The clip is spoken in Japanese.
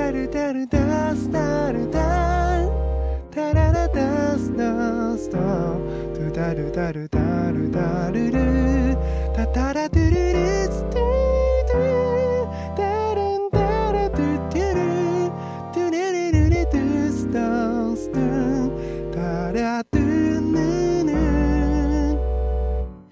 ダルダルダスダルダンタララダスダスダトゥダルダルダルダルルタタラドゥルル